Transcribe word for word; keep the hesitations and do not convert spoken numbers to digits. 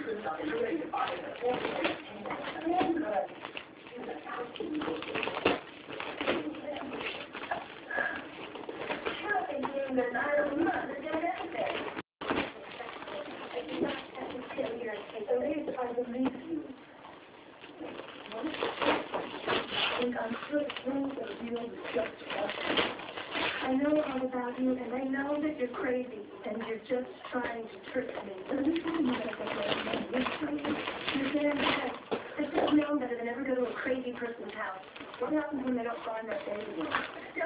I believe you. I think I'm still through the real disgusting. I know all about you, and I know that you're crazy, and you're just trying to trick me. You're damn right. I should have known better than ever go to a crazy person's house. What happens when they don't find that baby?